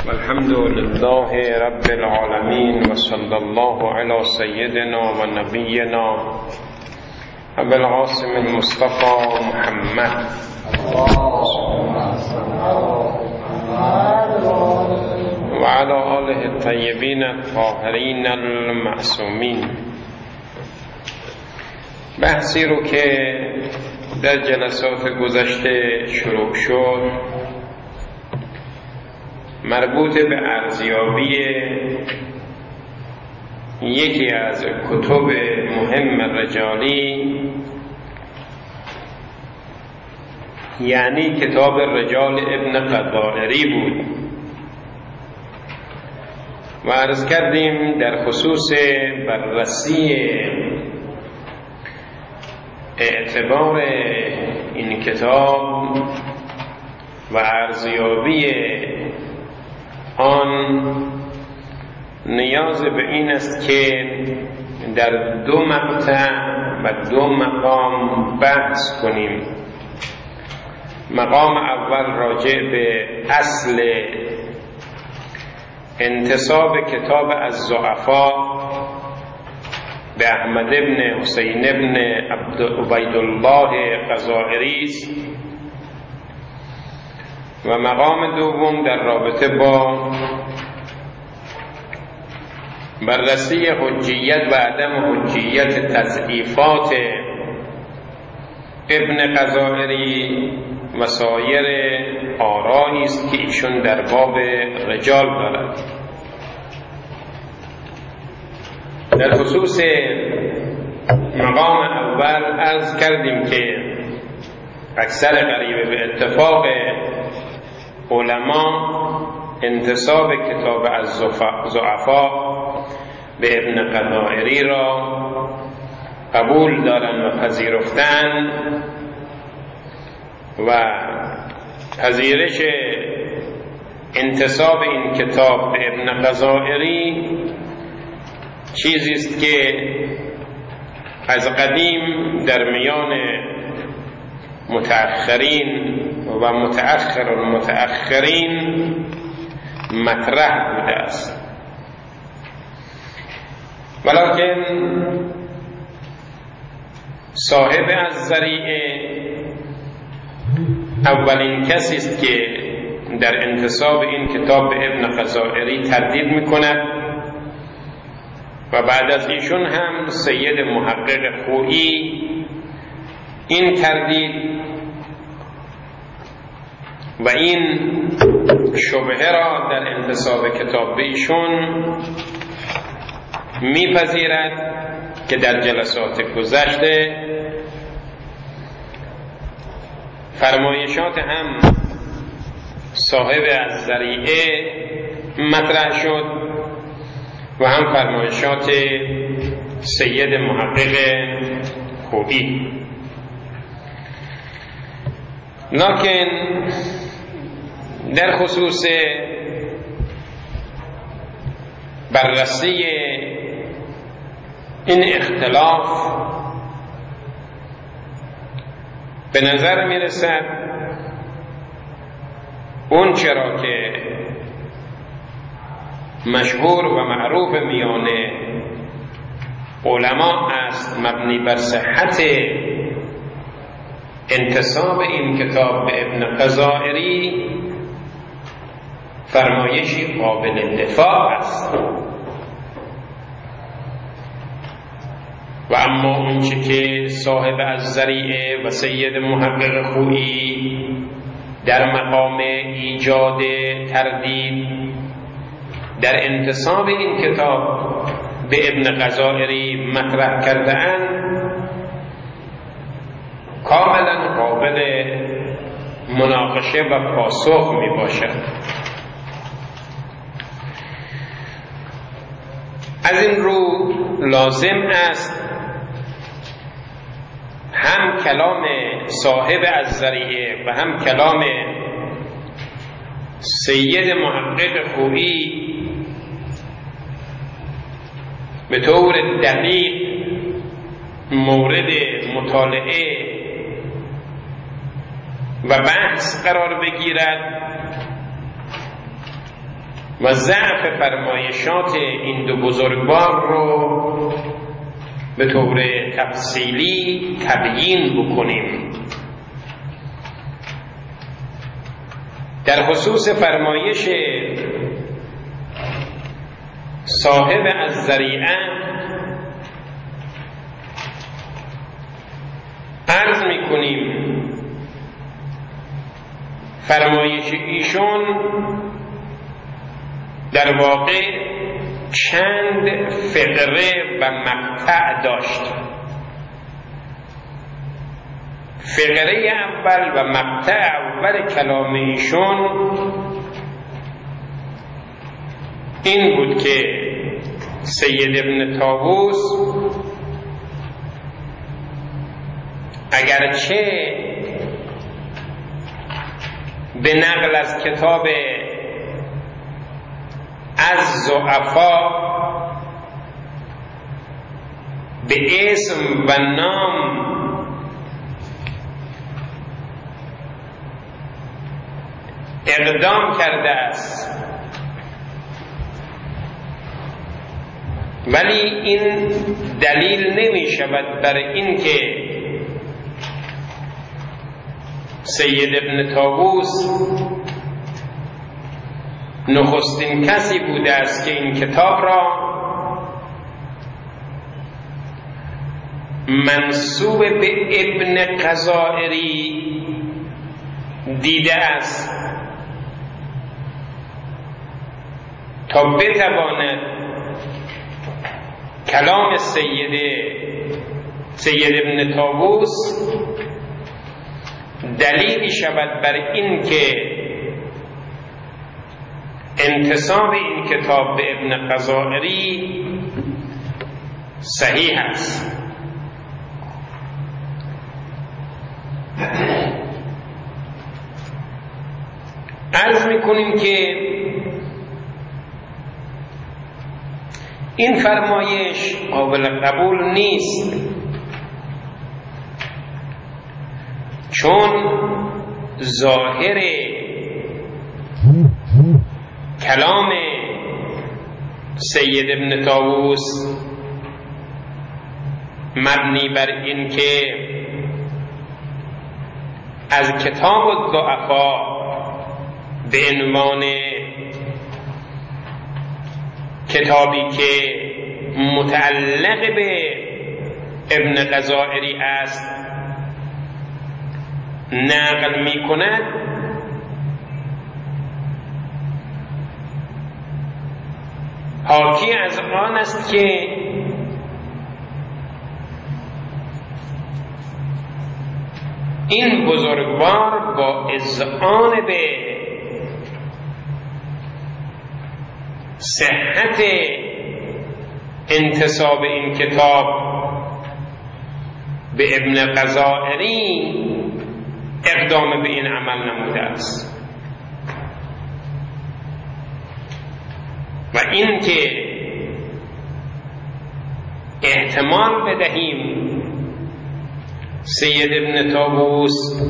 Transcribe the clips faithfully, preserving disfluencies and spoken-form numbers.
الحمد لله رب العالمين وصلى الله على سيدنا ونبينا أبي القاسم المصطفى محمد وعلى آله الطيبين الطاهرين المعصومين. بحثی رو که در جلسات گذشته شروع شد مربوط به ارزیابی یکی از کتب مهم رجالی، یعنی کتاب رجال ابن قضائری بود و عرض کردیم در خصوص بررسی اعتبار این کتاب و ارزیابی آن نیاز به این است که در دو مقطع و دو مقام بحث کنیم. مقام اول راجع به اصل انتساب کتاب الضعفاء به احمد بن حسین بن عبیدالله قضائری است و مقام دوم در رابطه با بررسی حجیت و عدم حجیت تضعیفات ابن قضائری و سایر آرایی است که ایشون در باب رجال دارد. در خصوص مقام اول عرض کردیم که اکثر قریب به اتفاق علما انتساب کتاب الضعفاء به ابن قضائری را قبول دارند و پذیرفتند و پذیرش انتساب این کتاب به ابن قضائری چیزی است که از قدیم در میان متأخرین و متأخر و متأخرین مطرح بوده است، ولکن صاحب الذریعه اولین کسی است که در انتساب این کتاب به ابن قضائری تردید میکند و بعد از ایشون هم سید محقق خویی این تردید و این شبهه را در انتساب کتاب به ایشون میپذیرد که در جلسات گذشته فرمایشات هم صاحب الذریعه مطرح شد و هم فرمایشات سید محقق خویی. لکن در خصوص بررسی این اختلاف به نظر می رسد اون چرا که مشهور و معروف میان علما است مبنی بر صحت انتساب این کتاب به ابن قضائری فرمایشی قابل دفاع است و اما اونچه که صاحب الذریعه و سید محقق خویی در مقام ایجاد تردید در انتساب این کتاب به ابن قضائری مطرح کرده اند کاملا قابل مناقشه و پاسخ می باشد. از این رو لازم است هم کلام صاحب الذریعه و هم کلام سید محقق خویی به طور دقیق مورد مطالعه و بحث قرار بگیرد و ضعف فرمایشات این دو بزرگوار رو به طور تفصیلی تبیین بکنیم. در خصوص فرمایش صاحب الذریعه عرض میکنیم فرمایش ایشون در واقع چند فقره و مقطع داشت. فقره اول و مقطع اول کلام ایشون این بود که سید ابن طاووس اگرچه به نقل از کتاب از ضعفا به اسم و نام اقدام کرده است، ولی این دلیل نمی شود بر این که سید ابن طاووس نخستین کسی بوده است که این کتاب را منسوب به ابن غزائری دیده است تا بتواند کلام سید سید ابن طاووس دلیلی شود بر این که انتساب این کتاب به ابن غزائری صحیح است. عرض میکنیم که این فرمایش قابل قبول نیست، چون ظاهر کلام سید ابن طاووس مبنی بر این که از کتاب الضعفا به عنوان کتابی که متعلق به ابن غزائری است نقل می کند، حاکی از آن است که این بزرگوار با اذعان به صحت انتساب این کتاب به ابن غزائری اقدام به این عمل نموده است و این که احتمال بدهیم سید ابن طاووس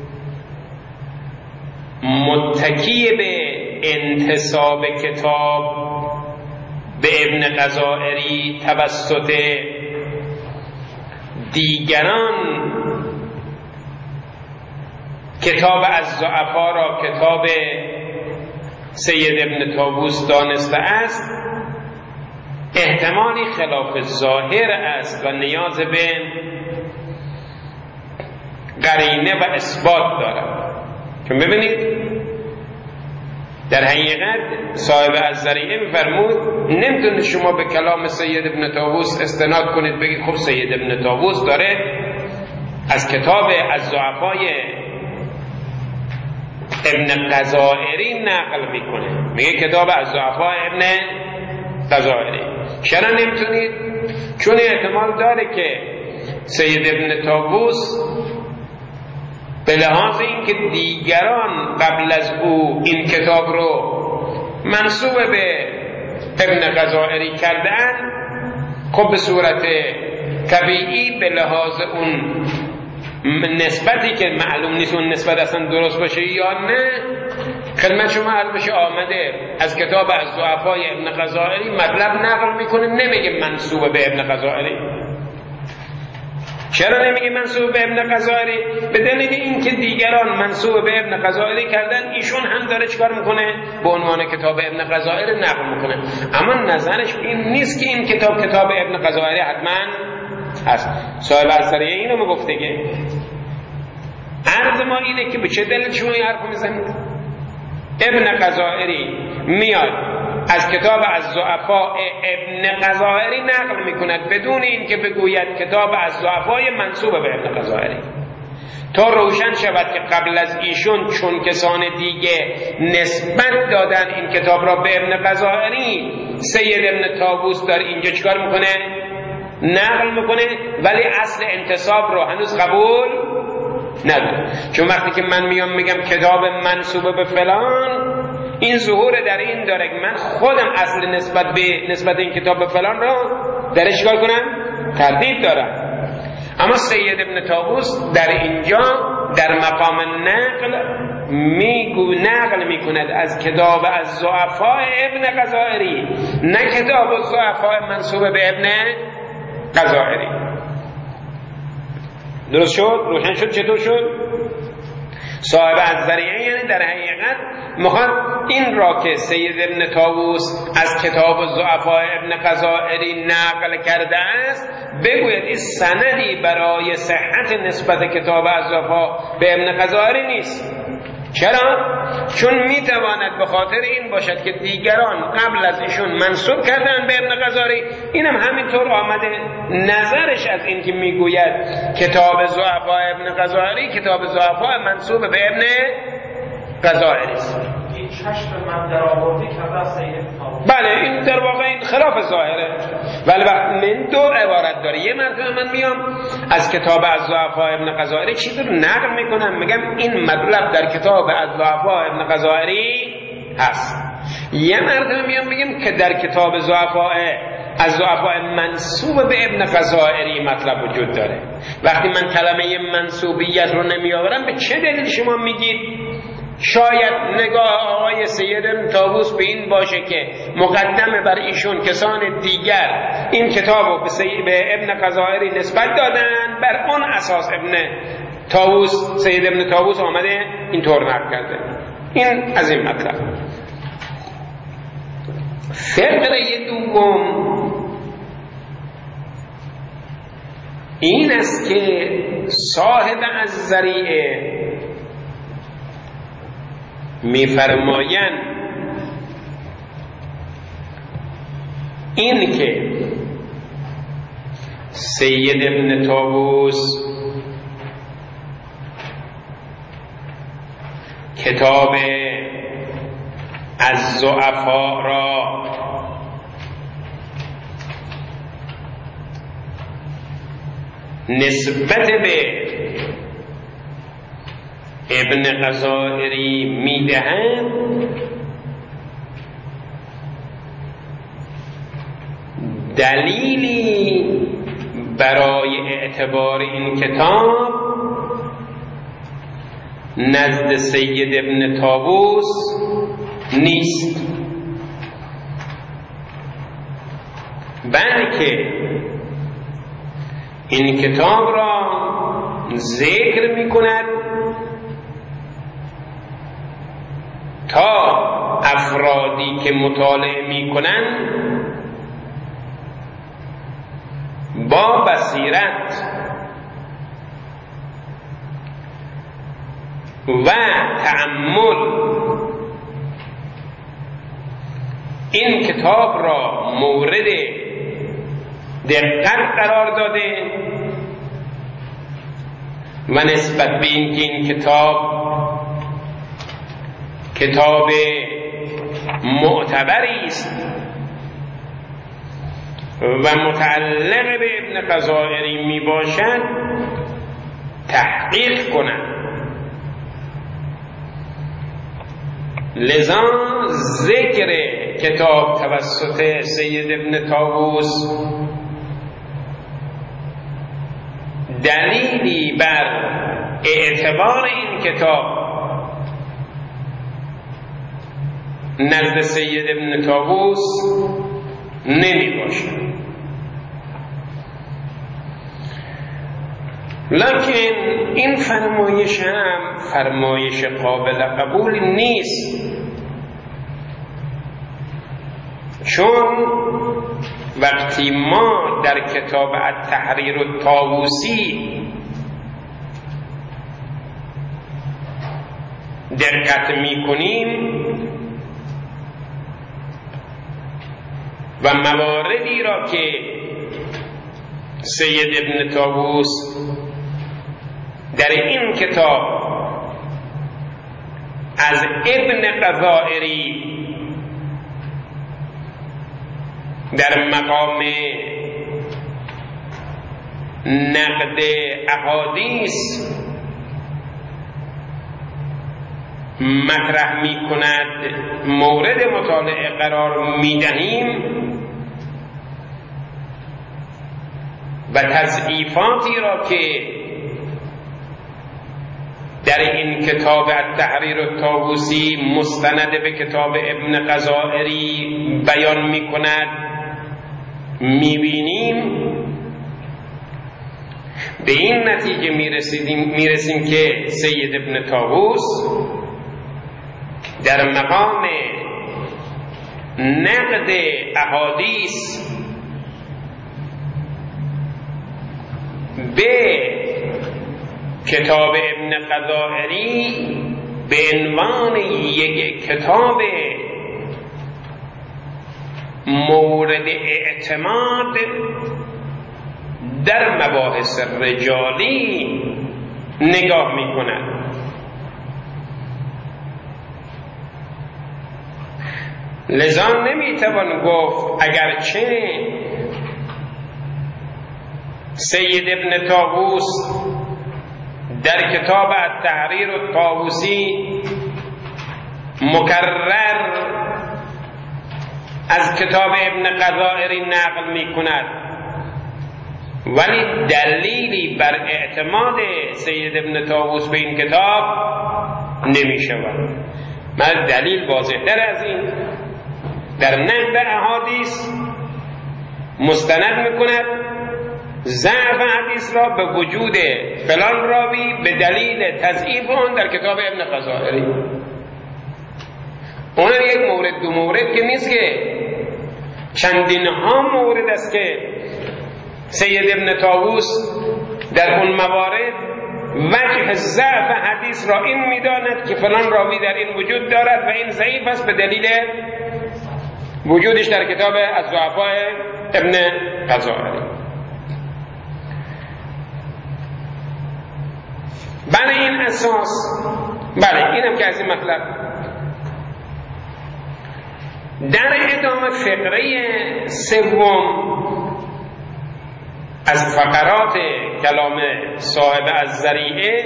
متکی به انتساب کتاب به ابن غزائری توسط دیگران کتاب از ضعفا را کتاب سید ابن طاووس دانسته است، احتمالی خلاف ظاهر است و نیاز به قرینه و اثبات دارد. چون ببینید در حقیقت صاحب الذریعه می‌فرمود نمیتونید شما به کلام سید ابن طاووس استناد کنید بگید خب سید ابن طاووس داره از کتاب از ضعفای ابن غزائری نقل میکنه، میگه کتاب از ضعفای ابن غزائری. چرا نمیتونید؟ چون احتمال داره که سید ابن طاووس به لحاظ اینکه دیگران قبل از او این کتاب رو منسوب به ابن غزائری کردن، خب به صورت طبیعی به لحاظ اون نسبتی که معلوم نیست اون نسبت اصلا درست باشه یا نه، خدمت شما عرض بشه آمده از کتاب از ضعفای ابن غزائری مطلب نقل میکنه، نمیگه منسوب به ابن غزائری. چرا نمیگه منسوب به ابن غزائری؟ به دلیل اینکه دیگران منسوب به ابن غزائری کردن، ایشون هم داره چیکار میکنه؟ به عنوان کتاب ابن غزائری نقل میکنه. اما نظرش این نیست که این کتاب کتاب ابن غزائری حتما هست. صاحب السریه اینو میگفته که عرض ما اینه که به چه دلیل شما این حرفو میزنید؟ ابن غزائری میاد از کتاب از ضعفاء ابن غزائری نقل میکند بدون اینکه بگوید کتاب از ضعفای منسوب به ابن غزائری، تا روشن شود که قبل از ایشون چون کسان دیگه نسبت دادن این کتاب را به ابن غزائری، سید ابن طاووس داره اینجا چیکار میکنه؟ نقل میکنه، ولی اصل انتساب رو هنوز قبول نداره. چون وقتی که من میام میگم کتاب منسوب به فلان، این ظهور در این داره که من خودم اصل نسبت به نسبت این کتاب به فلان را درش چیکار کنم؟ تردید دارم. اما سید ابن طاووس در اینجا در مقام نقل میگو نقل میکند از کتاب از ضعفاء ابن غزائری، نه کتاب از ضعفاء منسوب به ابن غزائری. درست شد؟ روشن شد؟ چطور شد؟ صاحب الذریعه یعنی در حقیقت میخواد این را که سید ابن طاووس از کتاب الضعفاء ابن غزائری نقل کرده است بگوید این سندی برای صحت نسبت کتاب الضعفاء به ابن غزائری نیست. چرا؟ چون میتواند به خاطر این باشد که دیگران قبل از ایشون منسوب کردن به ابن غزائری، اینم همینطور آمده. نظرش از این که میگوید کتاب ضعفاء ابن غزائری کتاب ضعفاء منسوب به ابن غزائری است. این چشم من در آوردی که از سید بله، این در واقع این خلاف ظاهره، ولی من دو عبارت داره. یه مرتبه من میام از کتاب از ضعفاء ابن غزائری چیزی رو نقل میکنم، میگم این مطلب در کتاب از ضعفاء ابن غزائری هست. یه مرتبه میام میگم که در کتاب ضعفاء از ضعفاء منسوب به ابن غزائری مطلب وجود داره. وقتی من کلمه منسوبیت رو نمیآورم، به چه دلیل شما میگید شاید نگاه آقای سید ابن طاووس به این باشه که مقدمه بر ایشون کسان دیگر این کتاب رو به ابن غزائری نسبت دادن، بر اون اساس ابن طاووس سید ابن طاووس آمده اینطور نقل کرده. این از این مطلب. فقره دوم این است که صاحب الذریعه می‌فرمایند این که سید ابن طاووس کتاب از ضعفا را نسبت به ابن غزائری میدهند، دلیلی برای اعتبار این کتاب نزد سید ابن طاووس نیست، بلکه این کتاب را ذکر می کند تا افرادی که مطالعه می کنند با بصیرت و تأمل این کتاب را مورد دقت قرار داده و نسبت به اینکه این کتاب کتاب معتبری است و متعلق به ابن غزائری می باشد تحقیق کنند. لذا ذکر کتاب توسط سید ابن طاووس دلیل دلیلی بر اعتبار این کتاب نزد سید ابن طاووس نمی باشد. لکن این فرمایش هم فرمایش قابل قبول نیست، چون وقتی ما در کتاب التحریر الطاووسی دقت می کنیم و مواردی را که سید ابن طاووس در این کتاب از ابن قضائری در مقام نقد احادیث مطرح می کند مورد مطالعه قرار می دهیم و تضعیفاتی را که در این کتاب التحریر الطاووسی مستند به کتاب ابن قضائری بیان می کند می بینیم، به این نتیجه می رسیم که سید ابن طاووس در مقام نقد احادیث به کتاب ابن قضائری به عنوان یک کتاب مورد اعتماد در مباحث رجالی نگاه می کند. لذا نمی توان گفت اگرچه سید ابن طاووس در کتاب التحریر الطاووسی مکرر از کتاب ابن قضائری نقل می کند، ولی دلیلی بر اعتماد سید ابن طاووس به این کتاب نمی شود. من دلیل واضح‌تر از این در نقد احادیث مستند می کند ضعف حدیث را به وجود فلان راوی به دلیل تضعیف آن در کتاب ابن قضائری. اون یک مورد دو مورد که نیست، که چندین ها مورد است که سید ابن طاووس در اون موارد وجه ضعف حدیث را این میداند که فلان راوی در این وجود دارد و این ضعیف است به دلیل وجودش در کتاب الضعفاء ابن قضائری. بله این اساس، بله اینم که از این مطلب. در ادامه فقره سوم از فقرات کلام صاحب الذریعه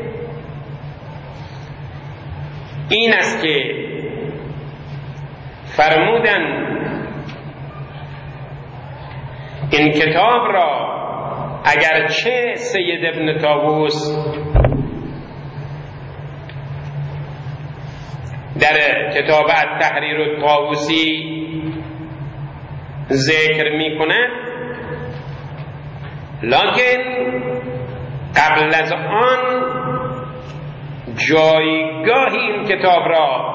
این است که فرمودن این کتاب را اگرچه سید ابن طاووس در کتاب التحریر الطاووسی ذکر می کند، لکن قبل از آن جایگاه این کتاب را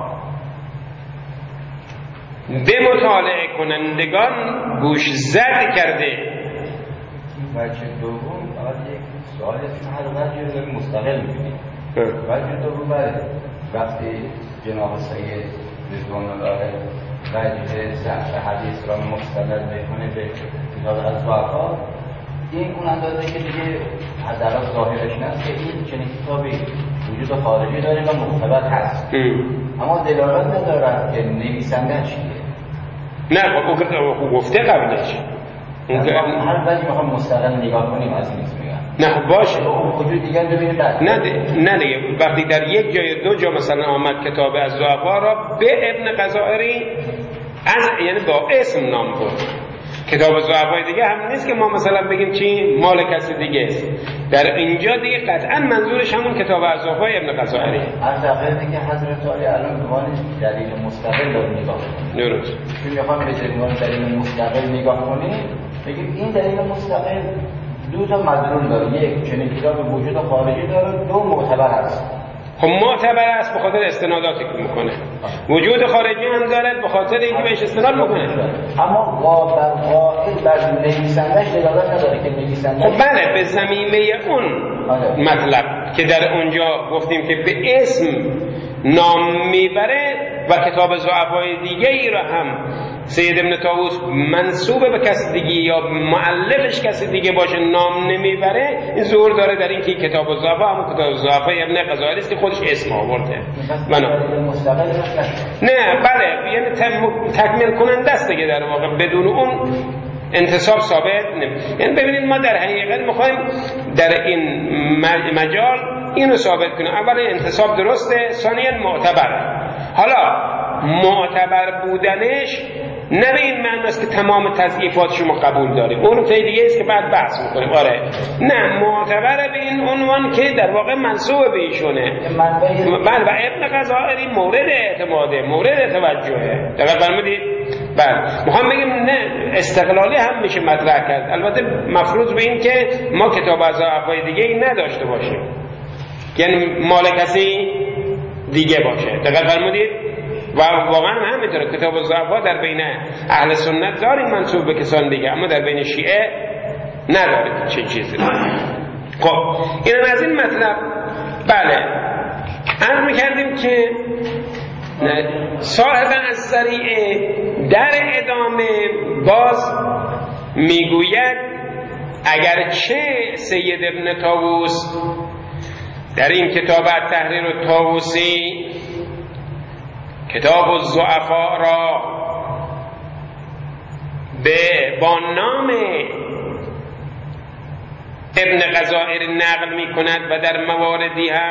به مطالعه کنندگان گوش زد کرده. بچه دوم آن یک سوال چون هر وقت یه مستقل می‌بینید. بچه دوم بله وقتی جناب سید رضوان الله وجه صحت حدیث را مستند میکنه به کتاب الضعفاء، این اون اندازه که دیگه حداقل ظاهرش هست که این چنین کتابی وجود خارجی داره و معتبر هست، اما دلالت نداره که نویسنده‌اش کیه. نه خب گفته قبلش هر وجه میخوام مستقل نگاه کنیم از این میگم. نه خب باشه وجود دیگر ببینیم بعد. نه نه دیگه وقتی در یک جای دو جا مثلا آمد کتاب الضعفاء را به ابن قضائری از یعنی با اسم نام برد، کتاب ضعفای دیگه هم نیست که ما مثلا بگیم چی مال کسی دیگه است. در اینجا دیگه قطعا منظورش همون کتاب ضعفای ابن غزائری. از دقیقی که حضرت علی الان می‌خوانید دلیل مستقل رو نگاه کنید. درست. چون میخوام به جنبان دلیل مستقل نگاه کنید، بگیم این دلیل مستقل دو تا مدلول داره. یک چنین کتاب وجود خارجی داره، دو معتبر است. خب معتبر است به خاطر استناداتی که میکنه. وجود خارجی هم دارد به خاطر اینکه بهش استناد میکنه. اما قابل قائل بر نویسنده‌اش دلالت نداره که نویسنده. خب بله به ضمیمه اون مطلب که در اونجا گفتیم که به اسم نام میبره و کتاب ضعفای دیگه ای را هم سید ابن طاووس منسوب به کسی دیگه یا مؤلفش کسی دیگه باشه نام نمیبره، این ظهور داره در اینکه کتاب الضعفا همون کتاب الضعفای ابن غزائری است که خودش اسم آورده. نه بله یعنی تکمیل کننده است دیگه در واقع، بدون اون انتصاب ثابت نمیشه. یعنی ببینید ما در حقیقت میخوایم در این مجال اینو ثابت کنیم، اولا انتصاب درسته، ثانیا معتبر. حالا معتبر بودنش نه به این معنی است که تمام تضعیفات شما قبول داریم، اون نکته دیگه است که بعد بحث میکنیم. آره نه معتبر به این عنوان که در واقع منسوب به ایشونه. بله و ابن غزائری مورد اعتماده، مورد توجهه. دقیق فرمودید؟ بله میخوام بگم نه استقلالی هم میشه مطرح کرد، البته مفروض به این که ما کتاب از ضعفای دیگه ای نداشته باشیم، یعنی مال کسی دیگه باشه. دقیق فرمودید؟ و واقعا همینطوره، کتاب الضعفا در بین اهل سنت داریم منسوب به کسان دیگه، اما در بین شیعه نداره چه چیزی. خب اینم از این مطلب. بله عرض میکردیم که صاحب از ذریعه در ادامه باز میگوید اگرچه سید ابن طاووس در این کتاب التحریر الطاووسی کتاب الضعفا را به با نام ابن غزائری نقل می کند و در مواردی هم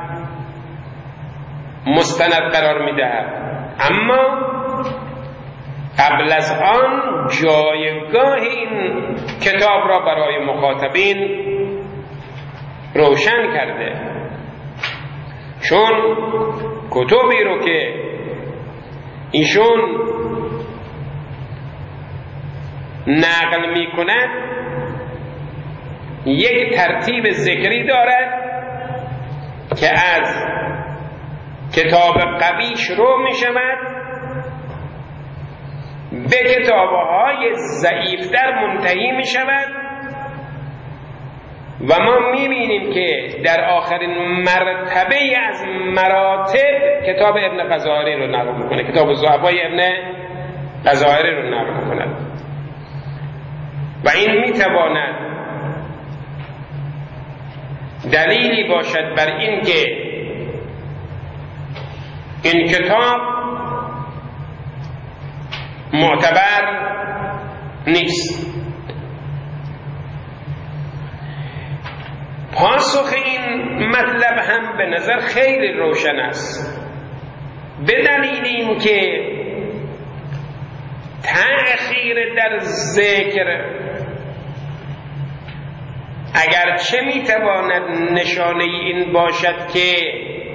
مستند قرار می دهد، اما قبل از آن جایگاه این کتاب را برای مخاطبین روشن کرده، چون کتبی رو که ایشون نقل می کند یک ترتیب ذکری دارد که از کتاب قوی شروع می شود به کتابهای ضعیفتر منتهی می شود و ما می بینیم که در آخرین مرتبه از مراتب کتاب ابن غزائری رو نقل می کنه، کتاب الضعفای ابن غزائری رو نقل می کند و این می تواند دلیلی باشد بر این که این کتاب معتبر نیست. پاسخ این مطلب هم به نظر خیلی روشن است، به دلیل این که تأخیر در ذکر اگرچه میتواند نشانه این باشد که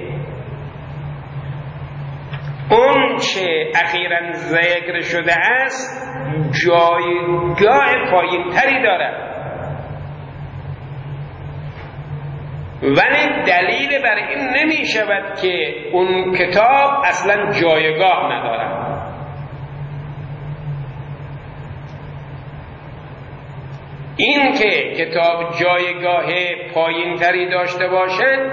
اون چه اخیراً ذکر شده است جایگاه پایین تری دارد، ولی دلیل بر این نمی شود که اون کتاب اصلا جایگاه ندارد. این که کتاب جایگاه پایین تری داشته باشد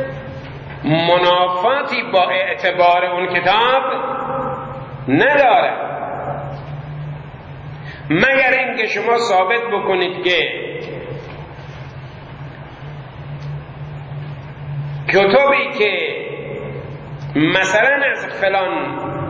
منافاتی با اعتبار اون کتاب ندارد، مگر اینکه شما ثابت بکنید که کتابی که مثلا از فلان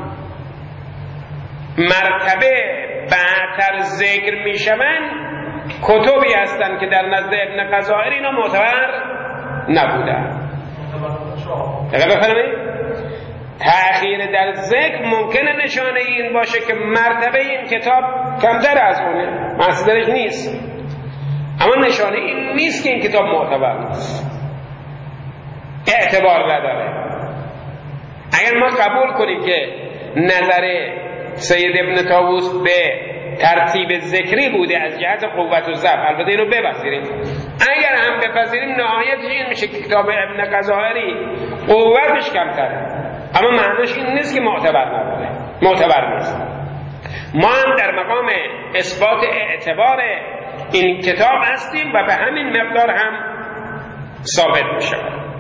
مرتبه بعدتر ذکر می شوند کتبی هستند که در نزد ابن غزائری اینا معتبر نبودند. دقیق بفرمایید؟ تأخیر در ذکر ممکنه نشانه این باشه که مرتبه این کتاب کمتر از اونه، مصدرش نیست، اما نشانه این نیست که این کتاب معتبر نیست، اعتبار نداره. اگر ما قبول کنیم که نظر سید ابن طاووس به ترتیب ذکری بوده از جهت قوت و ضعف، البته اینو بپذیریم، اگر هم بپذیریم نهایتش این میشه که کتاب ابن غزائری قوتش کمتره، اما معناش این نیست که معتبر نداره، معتبر نیست. ما هم در مقام اثبات اعتبار این کتاب هستیم و به همین مقدار هم ثابت میشه.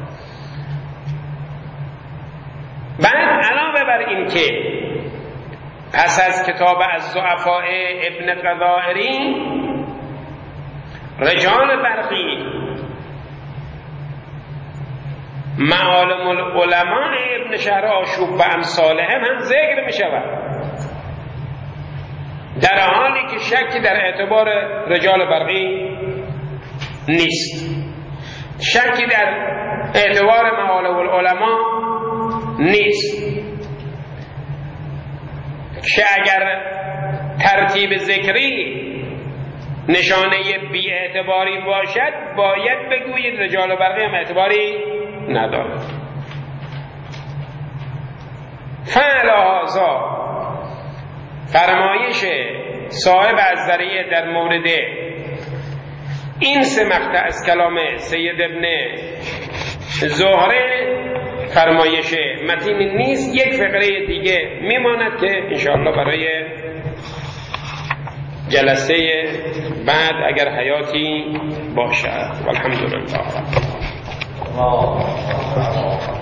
بعد علاوه بر این که پس از کتاب از ضعفاء ابن غزائری رجال برقی معالم العلماء ابن شهر آشوب و امثالهم هم ذکر می شود، در حالی که شکی در اعتبار رجال برقی نیست، شکی در اعتبار معالم العلماء نیست، که اگر ترتیب ذکری نشانه بی اعتباری باشد باید بگویید رجال برقی هم اعتباری ندارد. فعلا هذا فرمایش صاحب الذریعه در مورد این سه مقطع از کلام سید ابن زهره فرمایش متین نیست. یک فقره دیگه میماند که انشاءالله برای جلسه بعد اگر حیاتی باشد. والحمدلله.